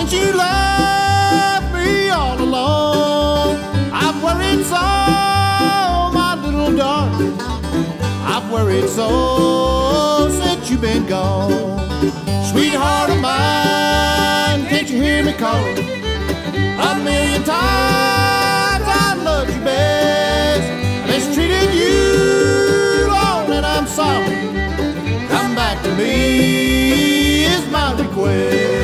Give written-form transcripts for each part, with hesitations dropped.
since you left me all alone. I've worried so, my little darling. I've worried so since you've been gone. Sweetheart of mine, can't you hear me calling? A million times I loved you best. I mistreated you, Lord, and I'm sorry. Come back to me is my request.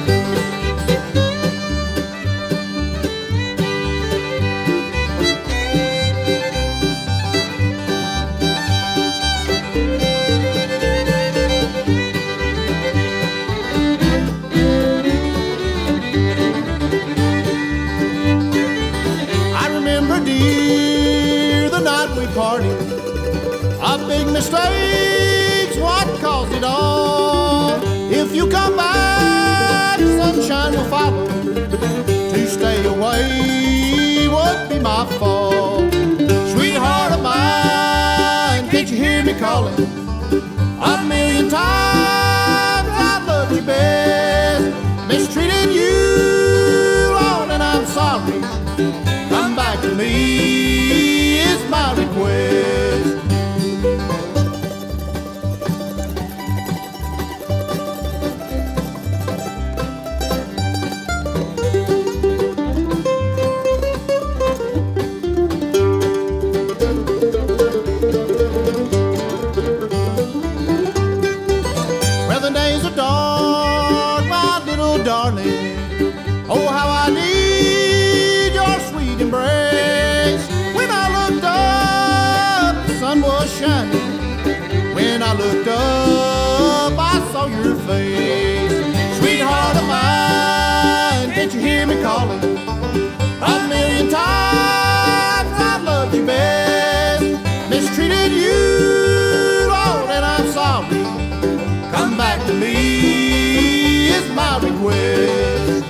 Dear, the night we parted, a big mistake's what caused it all. If you come back, sunshine will follow. To stay away would be my fault. Sweetheart of mine, can't you hear me calling? A million times I loved you best. Mistreated you, Lord, and I'm sorry. Come back to me is my request. Well, the days are dark, my little darling. Oh, how I need your sweet embrace. When I looked up, the sun was shining. When I looked up, I saw your face. Sweetheart of mine, can't you hear me calling? A million times I loved you best. Mistreated you, Lord, and I'm sorry. Come back to me is my request.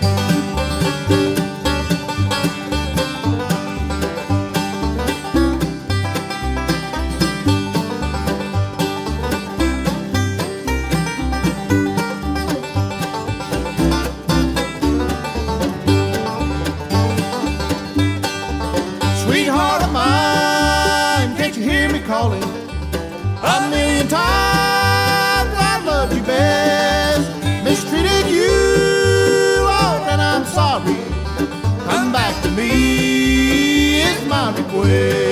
Sweetheart of mine, can't you hear me calling? A million times I loved you best. Mistreated you, Lord, and I'm sorry. Come back to me is my request.